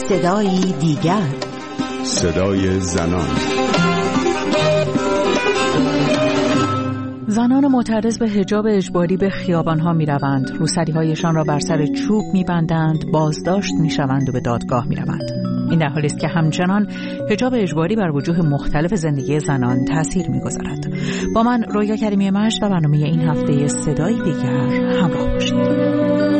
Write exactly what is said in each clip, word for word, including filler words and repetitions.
صدایی دیگر، صدای زنان. زنان معترض به حجاب اجباری به خیابان‌ها می‌روند، روسری‌هایشان را بر سر چوب می‌بندند، بازداشت می‌شوند و به دادگاه می‌روند. این در حالی است که همچنان حجاب اجباری بر وجوه مختلف زندگی زنان تأثیر می‌گذارد. با من رویا کریمی مشت و برنامه این هفته صدای دیگر همراه باشید.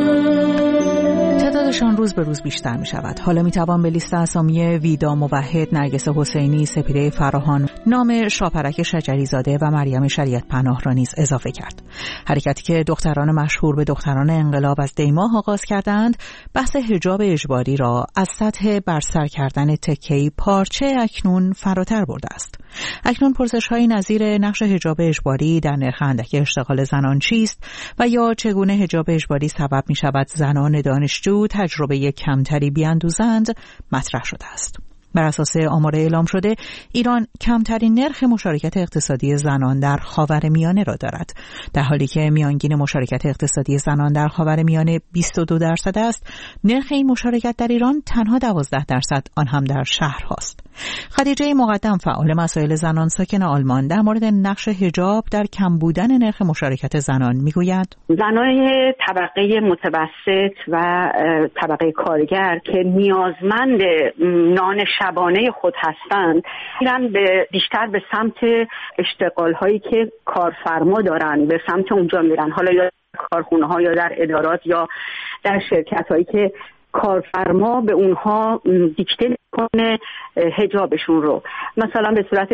تعدادشان روز به روز بیشتر می شود. حالا می توان به لیست اسامی ویدا موحد، نرگس حسینی، سپیده فراهان، نام شاپرک شجری زاده و مریم شریعت پناه را نیز اضافه کرد. حرکتی که دختران مشهور به دختران انقلاب از دیماه آغاز کردند، بحث حجاب اجباری را از سطح برسر کردن تکه‌ای پارچه اکنون فراتر برده است. اکنون پرسش‌های نظیر نقش حجاب اجباری در نرخ اندک اشتغال زنان چیست و یا چگونه حجاب اجباری سبب می‌شود زنان دانشجو تجربه کمتری بیاندوزند مطرح شده است. بر اساس آمار اعلام شده، ایران کمترین نرخ مشارکت اقتصادی زنان در خاورمیانه را دارد، در حالی که میانگین مشارکت اقتصادی زنان در خاورمیانه بیست و دو درصد است. نرخ این مشارکت در ایران تنها دوازده درصد، آن هم در شهرهاست. خدیجه مقدم، فعال مسائل زنان ساکن آلمان، در مورد نقش حجاب در کم بودن نرخ مشارکت زنان میگوید: زنای طبقه متوسط و طبقه کارگر که نیازمند نان شبانه خود هستند، میرن به بیشتر به سمت اشتغال هایی که کارفرما دارن، به سمت اونجا میرن، حالا یا کارخونه ها یا در ادارات یا در شرکت هایی که کارفرما به اونها دیکته میکنه حجابشون رو، مثلا به صورت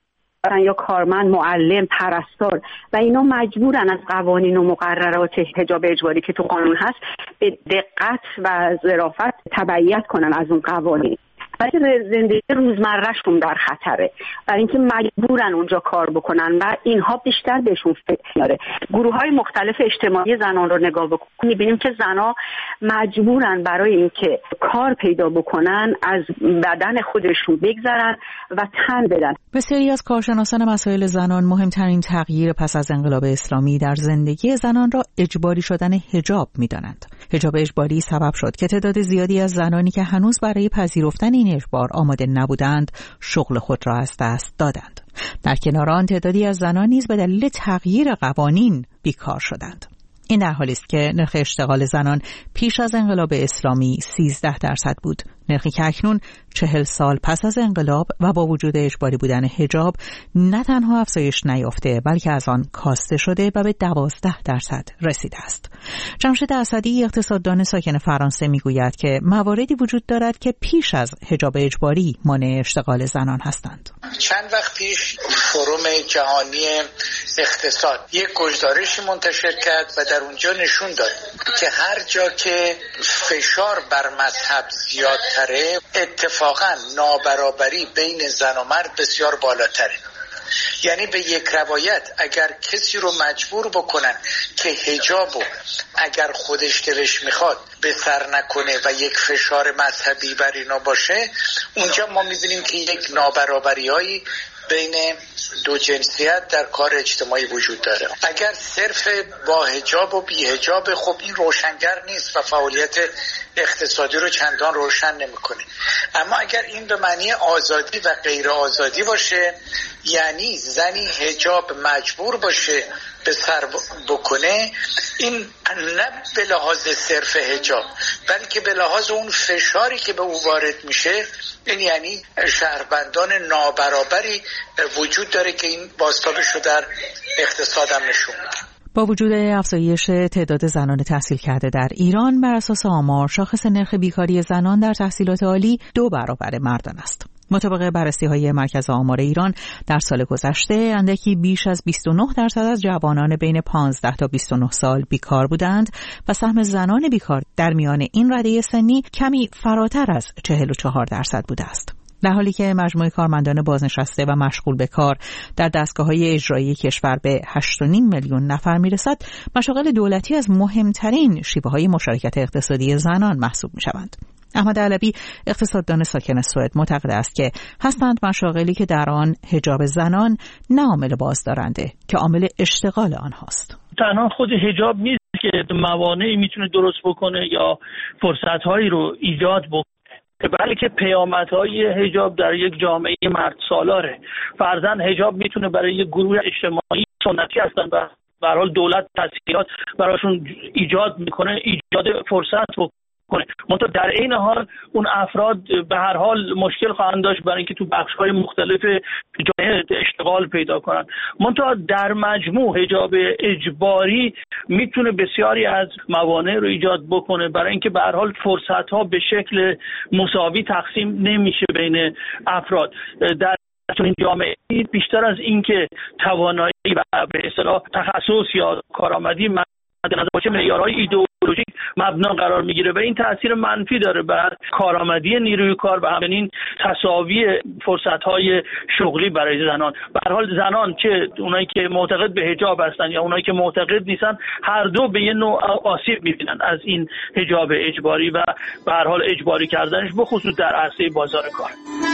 یا کارمند، معلم، پرستار، و اینا مجبورن از قوانین و مقررات حجاب اجباری که تو قانون هست به دقت و ظرافت تبعیت کنن از اون قوانین. ولی زندگی روزمرهشون در خطره، برای اینکه مجبورن اونجا کار بکنن و اینها بیشتر بهشون فکر میاره. گروه‌های مختلف اجتماعی زنان رو نگاه بکنیم، می‌بینیم که زنها مجبورن برای اینکه کار پیدا بکنن از بدن خودشون بگذرن و تن بدن. بسیاری از کارشناسان مسائل زنان مهمترین تغییر پس از انقلاب اسلامی در زندگی زنان را اجباری شدن حجاب می‌دانند. حجاب اجباری سبب شد که تعداد زیادی از زنانی که هنوز برای پذیرفتن این اجبار آماده نبودند، شغل خود را از دست دادند. در کنار آن تعدادی از زنان نیز به دلیل تغییر قوانین بیکار شدند. این در حالی است که نرخ اشتغال زنان پیش از انقلاب اسلامی سیزده درصد بود، نرخی که اکنون چهل سال پس از انقلاب و با وجود اجباری بودن حجاب نه تنها افزایش نیافته، بلکه از آن کاسته شده و به دوازده درصد رسیده است. جمشید اسدی، اقتصاددان ساکن فرانسه، میگوید که مواردی وجود دارد که پیش از حجاب اجباری مانع اشتغال زنان هستند. چند وقت پیش فروم جهانی اقتصاد یک گزارشی منتشر کرد و در اونجا نشون داد که هر جا که فشار بر مذهب زیادتره، اتفاقا نابرابری بین زن و مرد بسیار بالاتره. یعنی به یک روایت اگر کسی رو مجبور بکنن که حجابو اگر خودش دلش میخواد به سر نکنه و یک فشار مذهبی بر اینا باشه، اونجا ما میبینیم که یک نابرابری‌هایی بین دو جنسیت در کار اجتماعی وجود داره. اگر صرف با حجاب و بی حجاب، خب این روشنگر نیست و فعالیت اقتصادی رو چندان روشن نمیکنه. اما اگر این به معنی آزادی و غیر آزادی باشه، یعنی زنی حجاب مجبور باشه به سر بکنه، این نه به لحاظ صرف حجاب بلکه به لحاظ اون فشاری که به او وارد میشه، این یعنی شهروندان نابرابری وجود داره که این بازتابش رو در اقتصاد هم نشون میده. با وجود افزایش تعداد زنان تحصیل کرده در ایران، بر اساس آمار شاخص نرخ بیکاری زنان در تحصیلات عالی دو برابر مردان است. مطابق بررسی‌های مرکز آمار ایران، در سال گذشته اندکی بیش از بیست و نه درصد از جوانان بین پانزده تا بیست و نه سال بیکار بودند و سهم زنان بیکار در میان این رده سنی کمی فراتر از چهل و چهار درصد بوده است. در حالی که مجموع کارمندان بازنشسته و مشغول به کار در دستگاه‌های اجرایی کشور به هشت و نیم میلیون نفر میرسد، مشاغل دولتی از مهمترین شیوه‌های مشارکت اقتصادی زنان محسوب می‌شوند. احمد علوی، اقتصاددان ساکن سوئد، معتقد است که هستند مشاغلی که در آن حجاب زنان نه عامل بازدارنده که عامل اشتغال آنهاست. تنها خود حجاب نیست که موانعی میتونه درست بکنه یا فرصت‌هایی رو ایجاد بکنه. بلکه پیامدهای حجاب در یک جامعه مرد سالاره. فرضاً حجاب میتونه برای یک گروه اجتماعی سنتی هستن و به هر حال دولت تسهیلات براشون ایجاد میکنه، ایجاد فرصت کنه، منتها در این حال اون افراد به هر حال مشکل خواهند داشت برای اینکه تو بخش‌های مختلف جامعه اشتغال پیدا کنند. منتها در مجموع حجاب اجباری میتونه بسیاری از موانع رو ایجاد بکنه، برای اینکه به هر حال فرصت‌ها به شکل مساوی تقسیم نمیشه بین افراد. در چون این جامعه بیشتر از اینکه توانایی و به اصطلاح تخصص یا کارآمدی مد نظر باشه، معیارهای ایدئولوژیک مبنا قرار میگیره و این تاثیر منفی داره بر کارآمدی نیروی کار و همچنین تساوی فرصت‌های شغلی برای زنان. به هر حال زنان، چه اونایی که معتقد به حجاب هستن یا اونایی که معتقد نیستن، هر دو به یه نوع آسیب میبینن از این حجاب اجباری و به هر حال اجباری کردنش، به خصوص در عرصه بازار کار.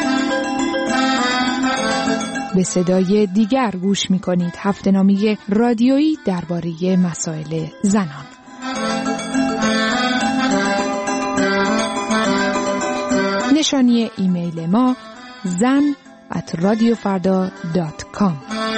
به صدای دیگر گوش می‌کنید، هفته‌نامه رادیویی درباره مسائل زنان. نشانی ایمیل ما زن ات رادیو فردا دات کام.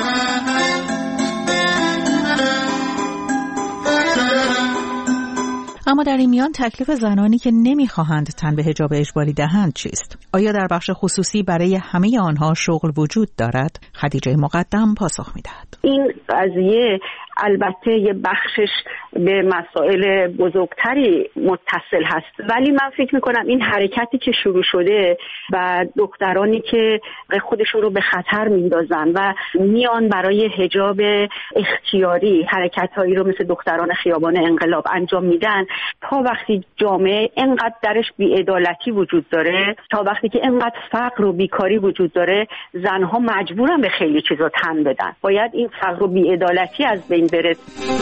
اما در این میان تکلیف زنانی که نمیخواهند تن به حجاب اجباری دهند چیست؟ آیا در بخش خصوصی برای همه آنها شغل وجود دارد؟ خدیجه مقدم پاسخ میدهد. این قضیه البته یه بخشش به مسائل بزرگتری متصل هست، ولی من فکر میکنم این حرکتی که شروع شده و دخترانی که خودشون رو به خطر میندازن و میان برای حجاب اختیاری حرکتهایی رو مثل دختران خیابان انقلاب انجام میدن، تا وقتی جامعه انقدر درش بی‌عدالتی وجود داره، تا وقتی که انقدر فقر و بیکاری وجود داره، زنها مجبورن به خیلی چیزا تن بدن. باید این فقر و بی‌عدالتی از بین بره.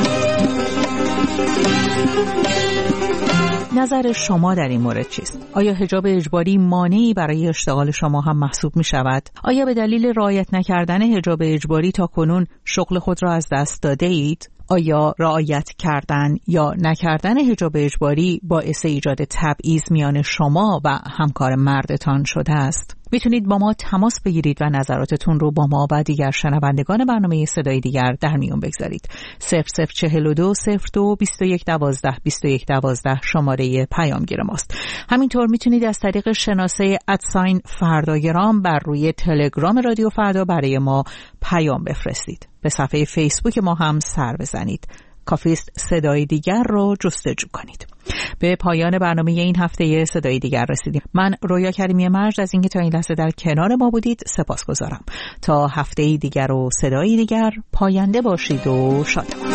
نظر شما در این مورد چیست؟ آیا حجاب اجباری مانعی برای اشتغال شما هم محسوب می شود؟ آیا به دلیل رعایت نکردن حجاب اجباری تا کنون شغل خود را از دست داده اید؟ آیا رعایت کردن یا نکردن حجاب اجباری باعث ایجاد تبعیض میان شما و همکار مردتان شده است؟ میتونید با ما تماس بگیرید و نظراتتون رو با ما و دیگر شنوندگان برنامه صدای دیگر در میون بگذارید. صفر صفر چهل و دو صفر دو بیست و یک دوازده بیست و یک دوازده شماره پیامگیر ماست. همینطور میتونید از طریق شناسه ادساین فرداگرام بر روی تلگرام رادیو فردا برای ما پیام بفرستید. به صفحه فیسبوک ما هم سر بزنید. کافیست صدای دیگر رو جستجو کنید. به پایان برنامه این هفته صدای دیگر رسیدیم. من رویا کریمی مرج از اینکه تا این لحظه در کنار ما بودید سپاسگزارم. تا هفته دیگر و صدای دیگر، پاینده باشید و شادمان.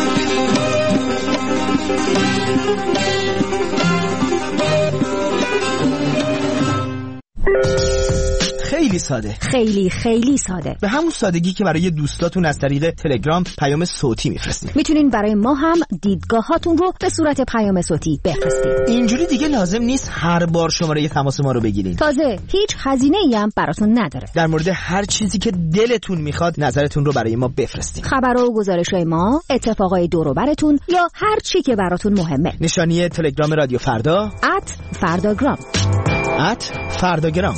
خیلی ساده، خیلی خیلی ساده، به همون سادگی که برای دوستاتون از طریق تلگرام پیام صوتی میفرستید. میتونین برای ما هم دیدگاهاتون رو به صورت پیام صوتی بفرستید. اینجوری دیگه لازم نیست هر بار شماره تماس ما رو بگیرین. تازه هیچ هزینه‌ای هم براتون نداره. در مورد هر چیزی که دلتون میخواد نظرتون رو برای ما بفرستید. خبرها و گزارش‌های ما، اتفاقای دور و برتون یا هر چی که براتون مهمه. نشانی تلگرام رادیو فردا ات فرداگرام ات فرداگرام.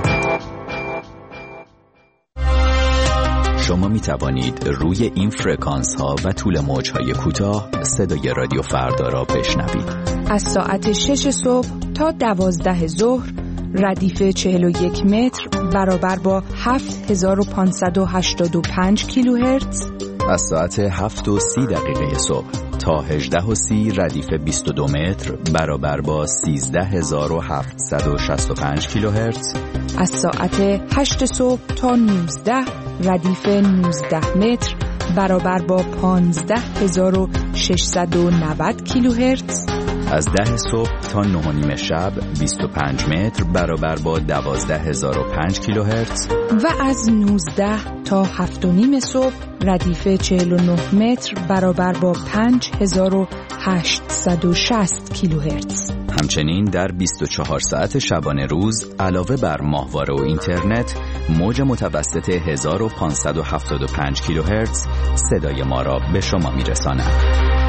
شما می توانید روی این فرکانس ها و طول موج های کوتاه صدای رادیو فردا را بشنوید. از ساعت شش صبح تا دوازده ظهر ردیف چهل و یک متر برابر با هفت هزار و پانصد و هشتاد و پنج کیلوهرتز. از ساعت هفت و سی دقیقه صبح تا هجده و سی ردیف بیست و دو متر برابر با سیزده هزار و هفتصد و شصت و پنج کیلوهرتز. از ساعت هشت صبح تا نوزده ردیف نوزده متر برابر با پانزده هزار و ششصد و نود کیلوهرتز. از ده صبح تا نه و نیم شب بیست و پنج متر برابر با دوازده هزار و پنج کیلوهرتز. و از نوزده تا هفت و نیم صبح ردیف چهل و نه متر برابر با پنج هزار و هشتصد و شصت کیلوهرتز. همچنین در بیست و چهار ساعت شبانه روز علاوه بر ماهواره و اینترنت، موج متوسط هزار و پانصد و هفتاد و پنج کیلوهرتز صدای ما را به شما میرساند.